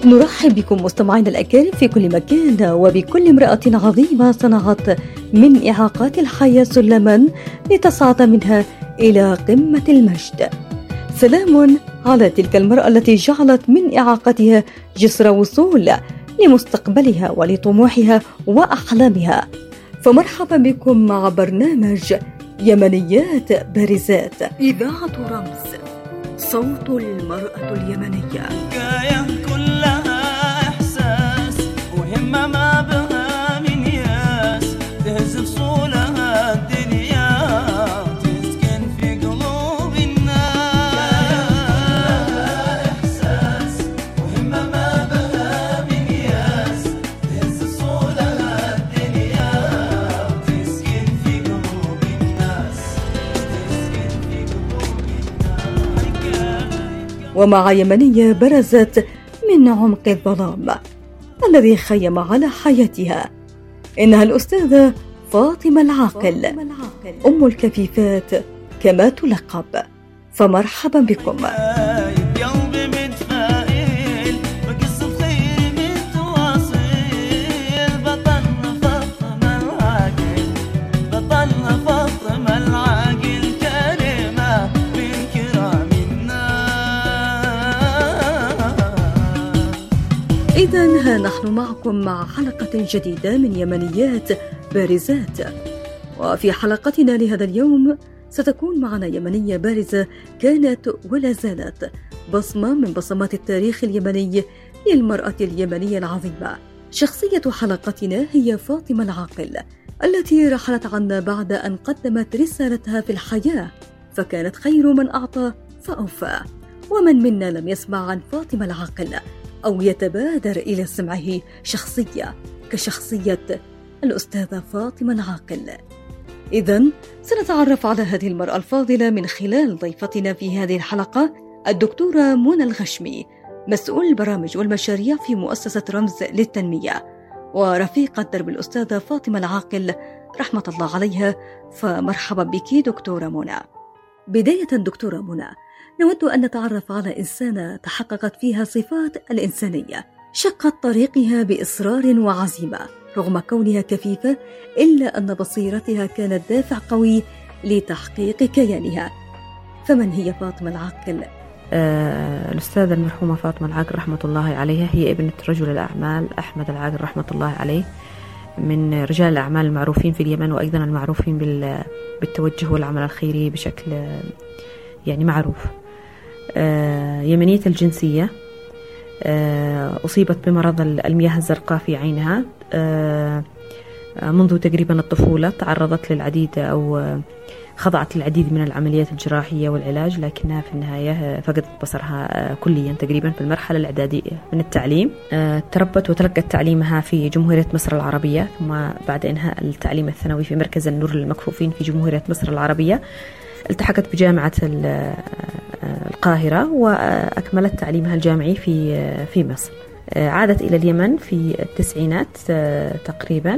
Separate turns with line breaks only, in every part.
نرحب بكم مستمعينا الأكارم في كل مكان وبكل امرأة عظيمة صنعت من إعاقات الحياة سلما لتصعد منها إلى قمة المجد. سلام على تلك المرأة التي جعلت من إعاقتها جسر وصول لمستقبلها ولطموحها وأحلامها. فمرحبا بكم مع برنامج يمنيات بارزات، إذاعة رمز، صوت المرأة اليمنية.
كلها إحساس وهمة ما بها من ياس، تهز فصولها الدنيا تسكن في قلوب الناس. إحساس وهمة ما بها من ياس، تهز فصولها الدنيا تسكن في قلوب الناس، تسكن في قلوب الناس.
ومع يمنية برزت من عمق الظلام الذي خيم على حياتها، إنها الأستاذة فاطمة العاقل، أم الكفيفات كما تلقب. فمرحبا بكم.
قلبي متفائل بقصة خير متواصل، بطلنا فاطمة العاقل، بطلنا فاطمة العاقل، كريمة من كرام الناس.
إذن ها نحن معكم مع حلقة جديدة من يمنيات بارزات. وفي حلقتنا لهذا اليوم ستكون معنا يمنية بارزة كانت ولا زالت بصمة من بصمات التاريخ اليمني للمرأة اليمنية العظيمة. شخصية حلقتنا هي فاطمة العاقل، التي رحلت عنا بعد أن قدمت رسالتها في الحياة، فكانت خير من أعطى فأوفى. ومن منا لم يسمع عن فاطمة العاقل أو يتبادر إلى سمعه شخصية كشخصية الأستاذة فاطمة العاقل؟ إذن سنتعرف على هذه المرأة الفاضلة من خلال ضيفتنا في هذه الحلقة، الدكتورة منى الغشمي، مسؤول البرامج والمشاريع في مؤسسة رمز للتنمية، ورفيقة درب الأستاذة فاطمة العاقل رحمة الله عليها. فمرحبا بك دكتورة منى. بداية دكتورة منى، نود أن نتعرف على إنسانة تحققت فيها صفات الإنسانية، شقت طريقها بإصرار وعزيمة رغم كونها كفيفة، إلا أن بصيرتها كانت دافع قوي لتحقيق كيانها. فمن هي فاطمة العاقل؟
الأستاذة المرحومة فاطمة العاقل رحمة الله عليها هي ابنة رجل الأعمال أحمد العاقل رحمة الله عليه، من رجال الأعمال المعروفين في اليمن، وأيضا المعروفين بالتوجه والعمل الخيري بشكل يعني معروف. يمنية الجنسية، أصيبت بمرض المياه الزرقاء في عينها منذ تقريبا الطفولة، تعرضت للعديد أو خضعت للعديد من العمليات الجراحية والعلاج، لكنها في النهاية فقدت بصرها كليا تقريبا في المرحلة الإعدادية من التعليم. تربت وتلقت تعليمها في جمهورية مصر العربية، ثم بعد إنهاء التعليم الثانوي في مركز النور للمكفوفين في جمهورية مصر العربية التحقت بجامعة القاهرة وأكملت تعليمها الجامعي في مصر. عادت إلى اليمن في التسعينات تقريبا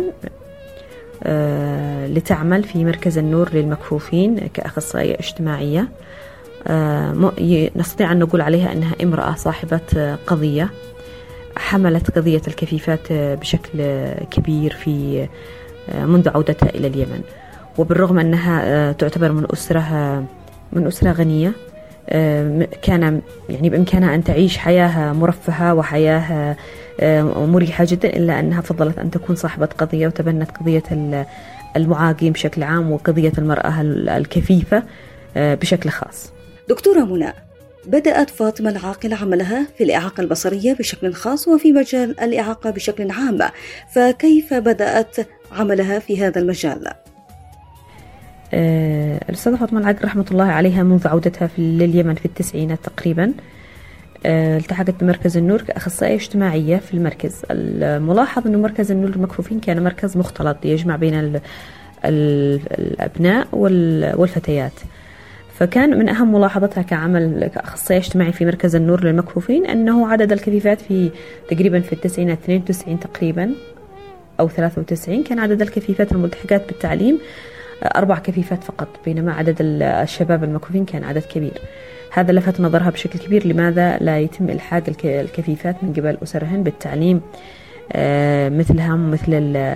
لتعمل في مركز النور للمكفوفين كأخصائية اجتماعية. نستطيع أن نقول عليها أنها امرأة صاحبة قضية، حملت قضية الكفيفات بشكل كبير في منذ عودتها إلى اليمن. وبالرغم أنها تعتبر من أسرة غنية، كان يعني بإمكانها أن تعيش حياة مرفهة وحياة مريحة جدا، إلا أنها فضلت أن تكون صاحبة قضية وتبنت قضية المعاقين بشكل عام وقضية المرأة الكفيفة بشكل خاص.
دكتورة منى، بدأت فاطمة العاقل عملها في الإعاقة البصرية بشكل خاص وفي مجال الإعاقة بشكل عام، فكيف بدأت عملها في هذا المجال؟
الأستاذة فاطمة العاقل رحمة الله عليها منذ عودتها لليمن في التسعينات تقريبا التحقت بمركز النور كأخصائية اجتماعية في المركز. الملاحظ أنه مركز النور للمكفوفين كان مركز مختلط يجمع بين الأبناء والفتيات، فكان من أهم ملاحظتها كعمل كأخصائية اجتماعي في مركز النور للمكفوفين أنه عدد الكفيفات في تقريبا في التسعينات 92 تقريبا أو 93 كان عدد الكفيفات الملتحقات بالتعليم 4 كفيفات فقط، بينما عدد الشباب المكفوفين كان عدد كبير. هذا لفت نظرها بشكل كبير لماذا لا يتم إلحاق الكفيفات من قبل أسرهن بالتعليم مثلها مثل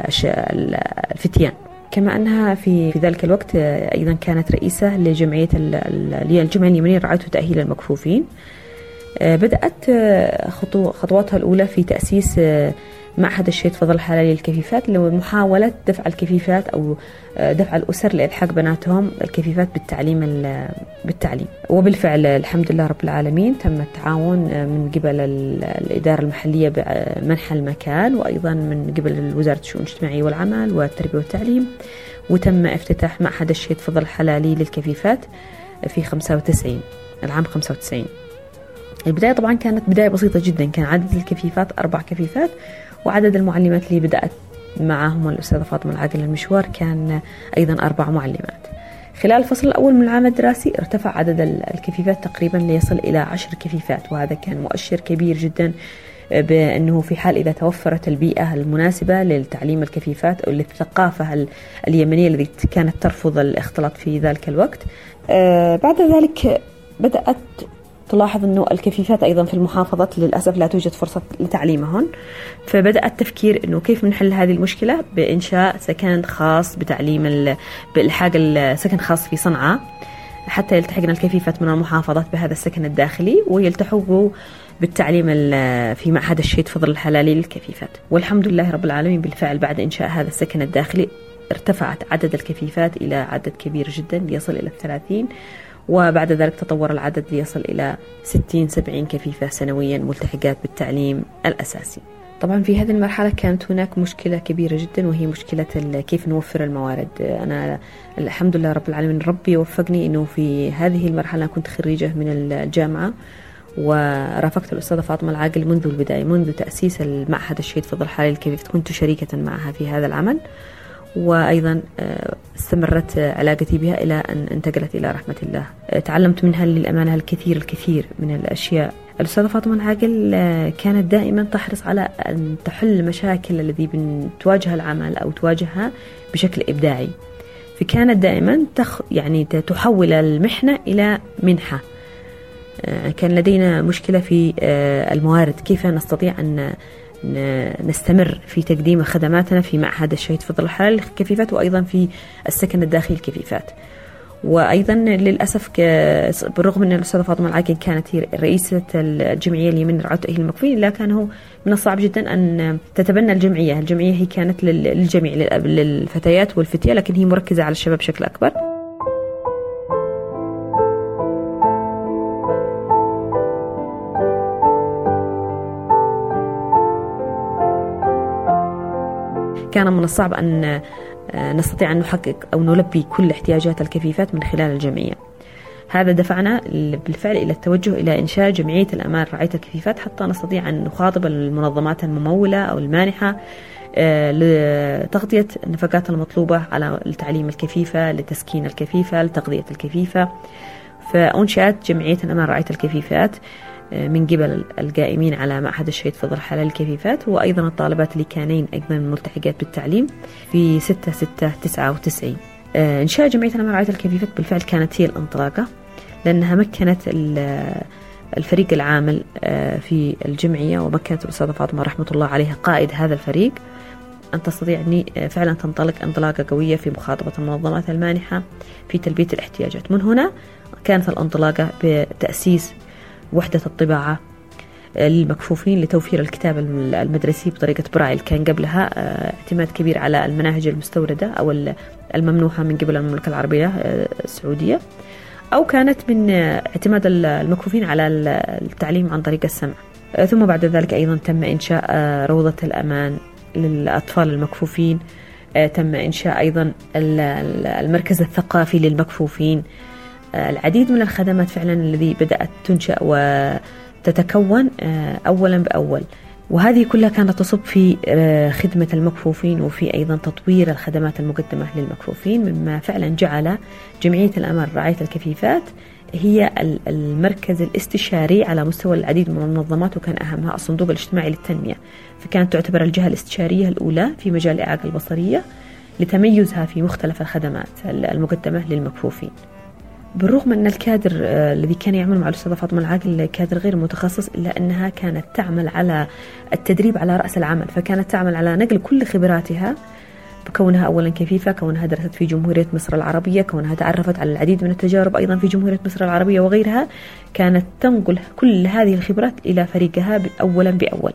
الفتيان. كما أنها في ذلك الوقت أيضا كانت رئيسة لجمعية الجمعية اليمنية لرعاية وتأهيل المكفوفين. بدأت خطواتها الأولى في تأسيس معهد الشهيد فضل الحلالي للكفيفات لمحاولة دفع الكفيفات أو دفع الأسر لإلحاق بناتهم الكفيفات بالتعليم. وبالفعل الحمد لله رب العالمين تم التعاون من قبل الإدارة المحلية بمنح المكان، وأيضا من قبل وزارة الشؤون الاجتماعية والعمل والتربية والتعليم، وتم افتتاح معهد الشهيد فضل الحلالي للكفيفات في 95 العام 95. البداية طبعا كانت بداية بسيطة جدا، كان عدد الكفيفات 4 كفيفات، وعدد المعلمات اللي بدأت معهم الأستاذة فاطمة العاقل المشوار كان أيضا 4 معلمات. خلال الفصل الأول من العام الدراسي ارتفع عدد الكفيفات تقريبا ليصل إلى 10 كفيفات، وهذا كان مؤشر كبير جدا بأنه في حال إذا توفرت البيئة المناسبة للتعليم الكفيفات أو للثقافة اليمنية التي كانت ترفض الاختلاط في ذلك الوقت. بعد ذلك بدأت تلاحظ أنه الكفيفات أيضا في المحافظات للأسف لا توجد فرصة لتعليمهن، فبدأ التفكير أنه كيف نحل هذه المشكلة بإنشاء سكن خاص بتعليم بإلحاق السكن خاص في صنعاء حتى يلتحقن الكفيفات من المحافظات بهذا السكن الداخلي ويلتحقوا بالتعليم في معهد الشهيد فضل الحلالي للكفيفات. والحمد لله رب العالمين بالفعل بعد إنشاء هذا السكن الداخلي ارتفعت عدد الكفيفات إلى عدد كبير جدا ليصل إلى 30، وبعد ذلك تطور العدد ليصل إلى 60-70 كفيفة سنويا ملتحقات بالتعليم الأساسي. طبعا في هذه المرحلة كانت هناك مشكلة كبيرة جدا، وهي مشكلة كيف نوفر الموارد. أنا الحمد لله رب العالمين ربي وفقني أنه في هذه المرحلة كنت خريجة من الجامعة، ورافقت الأستاذة فاطمة العاقل منذ البداية، منذ تأسيس المعهد الشهيد فضل الحلالي للكفيفات كنت شريكة معها في هذا العمل، وأيضا استمرت علاقتي بها إلى أن انتقلت إلى رحمة الله. تعلمت منها للأمانة الكثير من الأشياء. الأستاذة فاطمة العاقل كانت دائما تحرص على أن تحل المشاكل التي تواجه العمل أو تواجهها بشكل إبداعي، فكانت دائما تحول المحنة إلى منحة. كان لدينا مشكلة في الموارد، كيف نستطيع أن نستمر في تقديم خدماتنا في معهد الشهيد فضل الحلالي للكفيفات وأيضا في السكن الداخلي للكفيفات. وأيضا للأسف بالرغم أن الأستاذة فاطمة العاقل كانت هي رئيسة الجمعية اليمنية لرعاية وتأهيل المكفوفين، لكن هو من الصعب جدا أن تتبنى الجمعية هي كانت للجميع للفتيات والفتية، لكن هي مركزة على الشباب بشكل أكبر. كان من الصعب أن نستطيع أن نحقق أو نلبي كل احتياجات الكفيفات من خلال الجمعية. هذا دفعنا بالفعل إلى التوجه إلى إنشاء جمعية الأمان رعاية الكفيفات حتى نستطيع أن نخاطب المنظمات الممولة أو المانحة لتغطية النفقات المطلوبة على التعليم الكفيفة، لتسكين الكفيفة، لتغذية الكفيفة. فأنشأت جمعية الأمان رعاية الكفيفات من قبل القائمين على معهد الشهيد فضل الحلالي للكفيفات، وأيضا الطالبات اللي كانين أيضا ملتحقات بالتعليم في 6/6/99. إنشاء جمعية الأمان رعاية الكفيفات بالفعل كانت هي الانطلاقة، لأنها مكنت الفريق العامل في الجمعية، ومكنت الأستاذة فاطمة رحمة الله عليها قائد هذا الفريق أن تستطيع أن فعلا تنطلق انطلاقة قوية في مخاطبة المنظمات المانحة في تلبية الاحتياجات. من هنا كانت الانطلاقة بتأسيس وحدة الطباعة للمكفوفين لتوفير الكتاب المدرسي بطريقة برايل. كان قبلها اعتماد كبير على المناهج المستوردة أو الممنوحة من قبل المملكة العربية السعودية، أو كانت من اعتماد المكفوفين على التعليم عن طريق السمع. ثم بعد ذلك أيضا تم إنشاء روضة الأمان للأطفال المكفوفين، تم إنشاء أيضا المركز الثقافي للمكفوفين. العديد من الخدمات فعلا الذي بدأت تنشأ وتتكون أولا بأول، وهذه كلها كانت تصب في خدمة المكفوفين وفي أيضا تطوير الخدمات المقدمة للمكفوفين، مما فعلا جعل جمعية الأمان رعاية الكفيفات هي المركز الاستشاري على مستوى العديد من المنظمات، وكان أهمها الصندوق الاجتماعي للتنمية. فكانت تعتبر الجهة الاستشارية الأولى في مجال الإعاقة البصرية لتميزها في مختلف الخدمات المقدمة للمكفوفين. بالرغم أن الكادر الذي كان يعمل مع الأستاذة فاطمة العاقل كادر غير متخصص، إلا أنها كانت تعمل على التدريب على رأس العمل، فكانت تعمل على نقل كل خبراتها بكونها أولا كفيفة، كونها درست في جمهورية مصر العربية، كونها تعرفت على العديد من التجارب أيضا في جمهورية مصر العربية وغيرها، كانت تنقل كل هذه الخبرات إلى فريقها أولا بأول.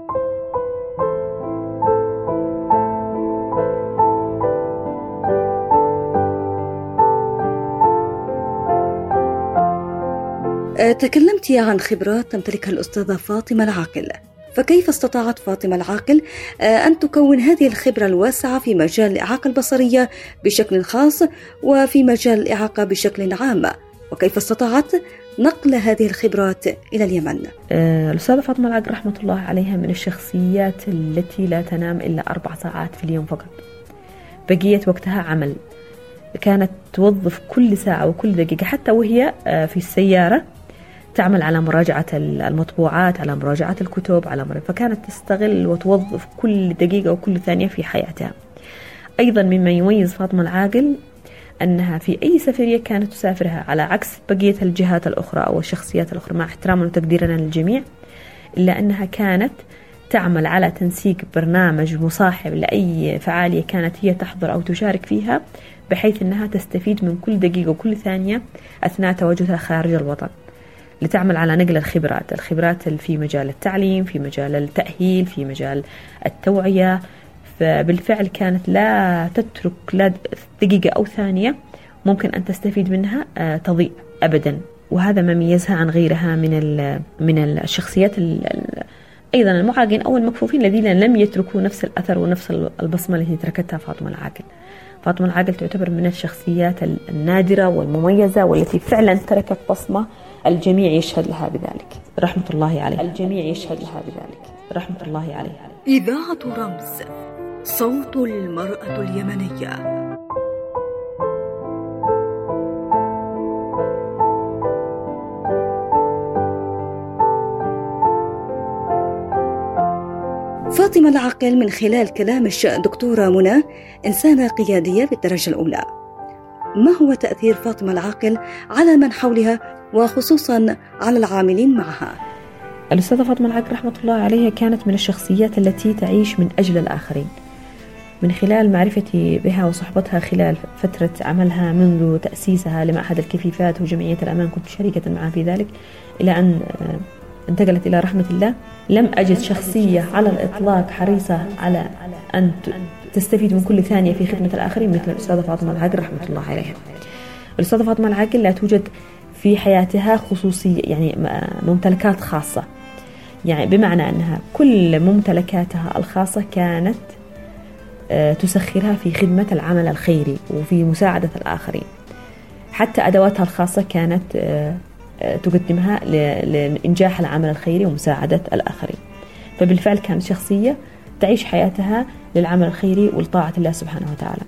تكلمت عن خبرات تمتلكها الأستاذة فاطمة العاقل، فكيف استطاعت فاطمة العاقل أن تكون هذه الخبرة الواسعة في مجال الإعاقة البصرية بشكل خاص وفي مجال الإعاقة بشكل عام، وكيف استطاعت نقل هذه الخبرات إلى اليمن؟
الأستاذة فاطمة العاقل رحمة الله عليها من الشخصيات التي لا تنام إلا 4 ساعات في اليوم فقط، بقية وقتها عمل. كانت توظف كل ساعة وكل دقيقة حتى وهي في السيارة تعمل على مراجعة المطبوعات، على مراجعة الكتب، فكانت تستغل وتوظف كل دقيقة وكل ثانية في حياتها. أيضا مما يميز فاطمة العاقل أنها في أي سفرية كانت تسافرها، على عكس بقية الجهات الأخرى أو الشخصيات الأخرى مع احترامنا وتقديرنا للجميع، إلا أنها كانت تعمل على تنسيق برنامج مصاحب لأي فعالية كانت هي تحضر أو تشارك فيها، بحيث أنها تستفيد من كل دقيقة وكل ثانية أثناء تواجدها خارج الوطن، لتعمل على نقل الخبرات في مجال التعليم، في مجال التأهيل، في مجال التوعية. فبالفعل كانت لا تترك لا دقيقة أو ثانية ممكن أن تستفيد منها تضيء أبدا، وهذا ما ميزها عن غيرها من الشخصيات أيضا المعاقين أو المكفوفين الذين لم يتركوا نفس الأثر ونفس البصمة التي تركتها فاطمة العاقل. فاطمة العاقل تعتبر من الشخصيات النادرة والمميزة والتي فعلا تركت بصمة الجميع يشهد لها بذلك رحمة الله عليه. الجميع يشهد لها بذلك رحمة الله عليه.
إذاعة رمز، صوت المرأة اليمنية. فاطمة العاقل من خلال كلام دكتورة منى إنسانة قيادية بالدرجة الأولى. ما هو تأثير فاطمة العاقل على من حولها وخصوصا على العاملين معها؟
الأستاذة فاطمة العاقل رحمة الله عليها كانت من الشخصيات التي تعيش من أجل الآخرين. من خلال معرفتي بها وصحبتها خلال فترة عملها منذ تأسيسها لمعهد الكفيفات وجمعية الأمان، كنت شريكة معها في ذلك إلى أن انتقلت إلى رحمة الله، لم أجد شخصية على الإطلاق حريصة على أن تستفيد من كل ثانية في خدمة الآخرين مثل الأستاذة فاطمة العاقل رحمة الله عليها. الأستاذة فاطمة العاقل لا توجد في حياتها خصوصية، يعني ممتلكات خاصة، يعني بمعنى أنها كل ممتلكاتها الخاصة كانت تسخرها في خدمة العمل الخيري وفي مساعدة الآخرين. حتى أدواتها الخاصة كانت تقدمها لإنجاح العمل الخيري ومساعدة الآخرين. فبالفعل كانت شخصية تعيش حياتها للعمل الخيري ولطاعة الله سبحانه وتعالى.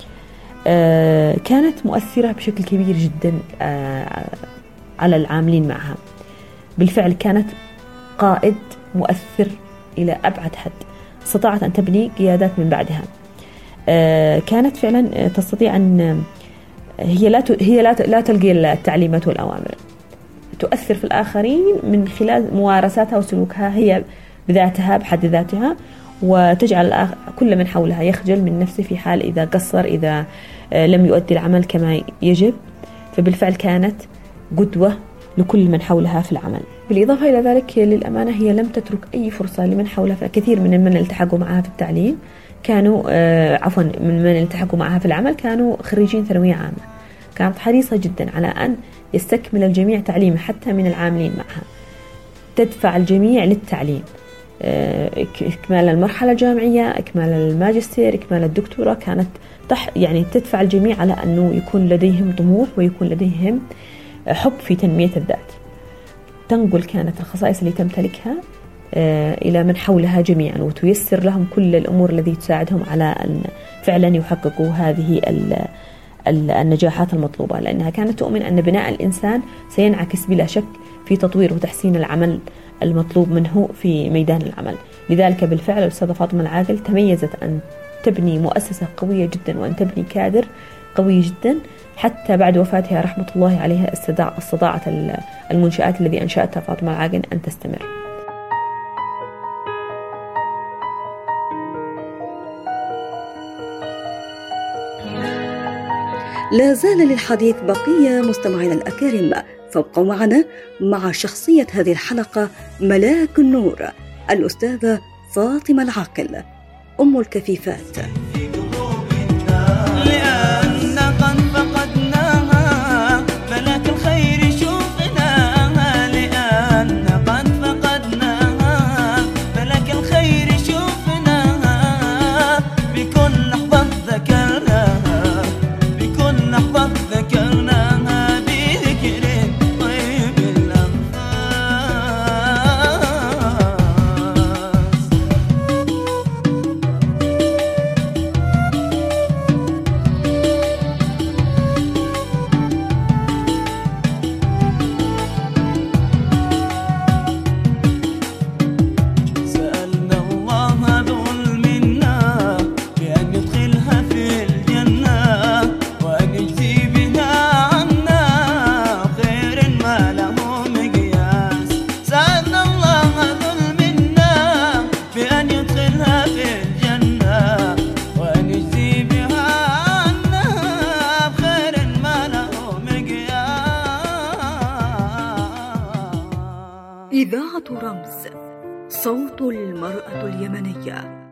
كانت مؤثرة بشكل كبير جدا على العاملين معها. بالفعل كانت قائد مؤثر إلى أبعد حد، استطاعت أن تبني قيادات من بعدها. كانت فعلا تستطيع أن هي لا تلقي التعليمات والأوامر، تؤثر في الآخرين من خلال ممارساتها وسلوكها هي بذاتها بحد ذاتها، وتجعل كل من حولها يخجل من نفسه في حال إذا قصر، إذا لم يؤدي العمل كما يجب. فبالفعل كانت قدوة لكل من حولها في العمل. بالإضافة إلى ذلك للأمانة هي لم تترك أي فرصة لمن حولها، فكثير من التحقوا معها في التعليم كانوا من التحقوا معها في العمل كانوا خريجين ثانوية عامة. كانت حريصة جدا على أن يستكمل الجميع تعليمه حتى من العاملين معها، تدفع الجميع للتعليم، إكمال المرحلة الجامعية، إكمال الماجستير، إكمال الدكتوراه. كانت يعني تدفع الجميع على أنه يكون لديهم طموح ويكون لديهم حب في تنمية الذات. تنقل كانت الخصائص اللي تمتلكها إلى من حولها جميعا، وتيسر لهم كل الأمور التي تساعدهم على أن فعلا يحققوا هذه النجاحات المطلوبة، لأنها كانت تؤمن أن بناء الإنسان سينعكس بلا شك في تطوير وتحسين العمل المطلوب منه في ميدان العمل. لذلك بالفعل الأستاذة فاطمة العاقل تميزت أن تبني مؤسسة قوية جدا وأن تبني كادر قوي جدا، حتى بعد وفاتها رحمة الله عليها استطاعت المنشآت الذي أنشأتها فاطمة العاقن أن تستمر.
لا زال للحديث بقية مستمعينا الأكارم، فابقوا معنا مع شخصية هذه الحلقة ملاك النور الأستاذة فاطمة العاقل أم الكفيفات. إذاعة رمز، صوت المرأة اليمنية.